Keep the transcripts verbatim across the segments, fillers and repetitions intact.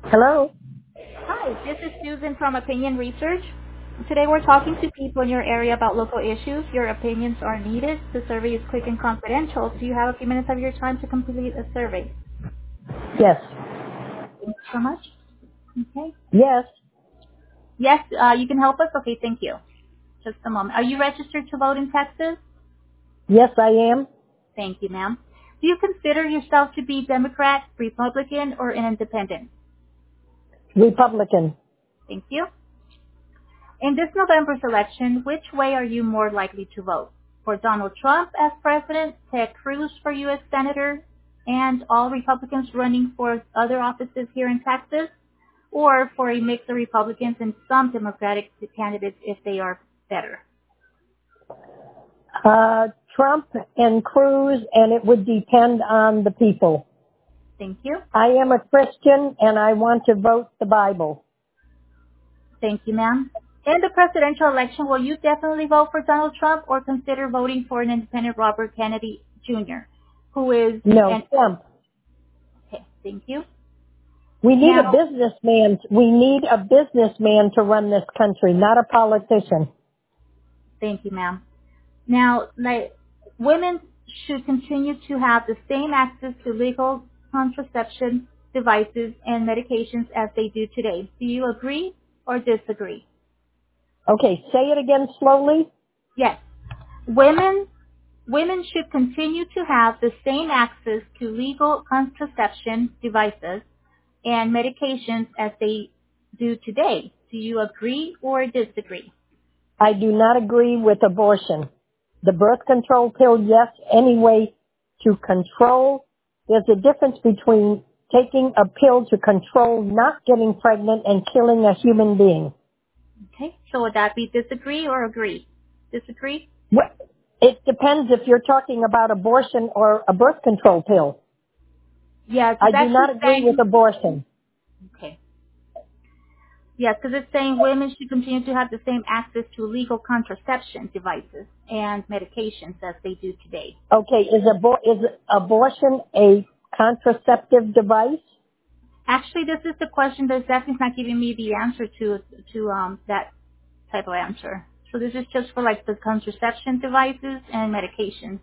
Hello? Hi, this is Susan from Opinion Research. Today we're talking to people in your area about local issues. Your opinions are needed. The survey is quick and confidential. Do you have a few minutes of your time to complete a survey? Yes. Thank you so much. Okay. Yes. Yes, uh, you can help us? Okay, thank you. Just a moment. Are you registered to vote in Texas? Yes, I am. Thank you, ma'am. Do you consider yourself to be Democrat, Republican, or an independent? Republican. Thank you. In this November's election, which way are you more likely to vote? For Donald Trump as president, Ted Cruz for U S Senator, and all Republicans running for other offices here in Texas? Or for a mix of Republicans and some Democratic candidates if they are better? Uh, Trump and Cruz, and it would depend on the people. Thank you. I am a Christian, and I want to vote the Bible. Thank you, ma'am. In the presidential election, will you definitely vote for Donald Trump or consider voting for an independent Robert Kennedy Junior, who is No, an... Trump. Okay, thank you. We need a Now, businessman. We need a businessman to run this country, not a politician. thank you, ma'am. Now, like, women should continue to have the same access to legal contraception devices and medications as they do today. Do you agree or disagree? Okay, say it again slowly. Yes. Women women should continue to have the same access to legal contraception devices and medications as they do today. Do you agree or disagree? I do not agree with abortion. The birth control pill, yes, anyway, to control. There's a difference between taking a pill to control not getting pregnant and killing a human being. Okay. So would that be disagree or agree? Disagree? What- It depends if you're talking about abortion or a birth control pill. Yes, I it's do not actually agree with saying, abortion. okay. Yes, because it's saying women should continue to have the same access to legal contraception devices and medications as they do today. Okay, is, abor- is abortion a contraceptive device? Actually, this is the question that Stephanie's not giving me the answer to to um that type of answer. So this is just for like the contraception devices and medications.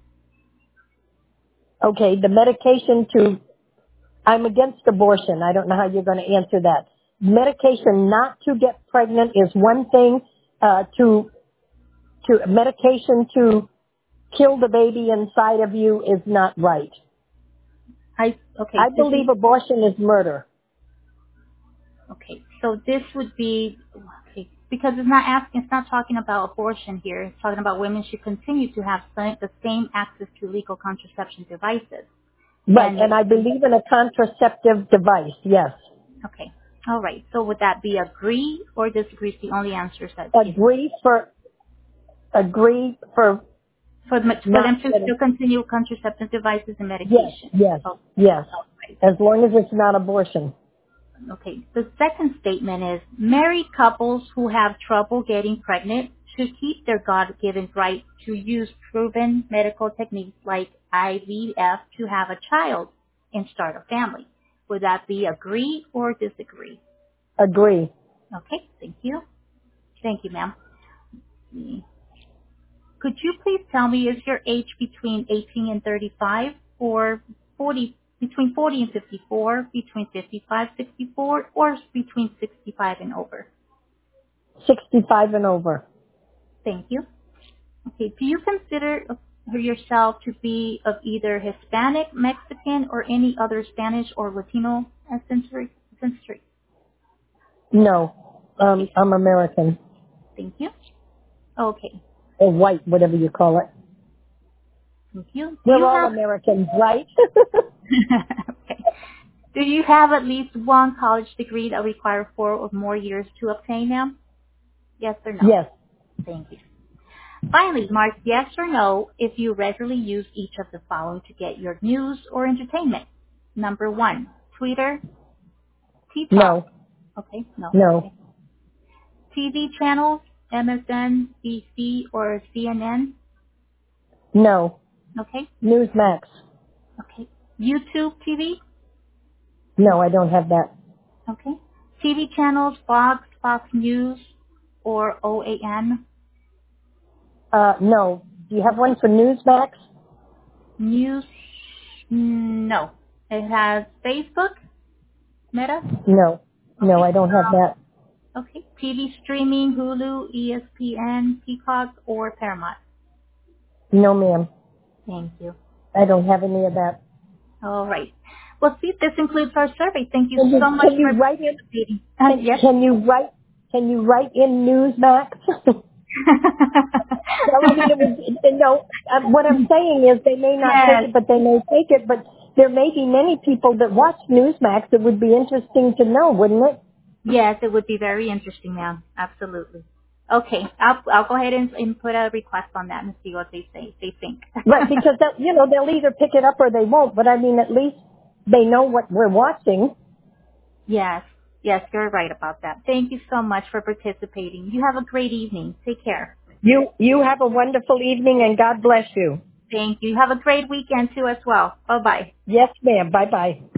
Okay, the medication to I'm against abortion. I don't know how you're going to answer that. Medication not to get pregnant is one thing. Uh, to to medication to kill the baby inside of you is not right. I I okay. This is believe abortion is murder. okay. So this would be okay because it's not asking. It's not talking about abortion here. It's talking about women should continue to have some, the same access to legal contraception devices Right, and and I medications. believe in a contraceptive device. Yes, Okay. All right. So would that be agree or disagree? Is the only answers that give me. agree for agree for For them, for not them to getting. still continue contraceptive devices and Yes, medication. yes, Oh, yes. all right. As long as it's not abortion. Okay. The second statement is married couples who have trouble getting pregnant should keep their God-given right to use proven medical techniques like I V F to have a child and start a family. Would that be agree or disagree? Agree. Okay. Thank you. Thank you, ma'am. Could you please tell me, is your age between eighteen and thirty-five or forty, between forty and fifty-four, between fifty-five, sixty-four, or between sixty-five and over? sixty-five and over. Thank you. Okay, do you consider yourself to be of either Hispanic, Mexican, or any other Spanish or Latino ancestry? ancestry? No, um, Okay, I'm American thank you. Okay, or white, whatever you call it. thank you. Do We're you all have Americans, right? okay. Do you have at least one college degree that require four or more years to obtain them? Yes or no? Yes, Thank you. Finally, mark yes or no if you regularly use each of the following to get your news or entertainment. Number one, Twitter, TikTok. no, Okay, no. no, Okay. T V channels, M S N, B C, or C N N. no. Okay. Newsmax. Okay. YouTube T V. No, I don't have that. Okay. T V channels, Fox, Fox News, or O A N? Uh, no. Do you have one for Newsmax? News? No. It has Facebook, Meta? No. No, Okay. I don't have Um, that. okay. T V streaming, Hulu, E S P N, Peacock, or Paramount? No, ma'am. Thank you. I don't have any of that. All right. Well, see, this includes our survey. Thank you Can you, so much can for you write in, participating. Uh, can, yes. can you write, can you write in Newsmax? Well, I mean, it would, you know, uh, what I'm saying is they may not take Yes. it, but they may take it, but there may be many people that watch Newsmax that would be interesting to know, wouldn't it? Yes, it would be very interesting, ma'am. Absolutely. Okay, I'll I'll go ahead and, and put a request on that and see what they say. They think. Right, because that, you know, they'll either pick it up or they won't, but I mean, at least they know what we're watching. Yes, yes, you're right about that. Thank you so much for participating. You have a great evening. Take care. You, you have a wonderful evening and God bless you. Thank you. Have a great weekend too as well. Bye bye. Yes, ma'am. Bye bye.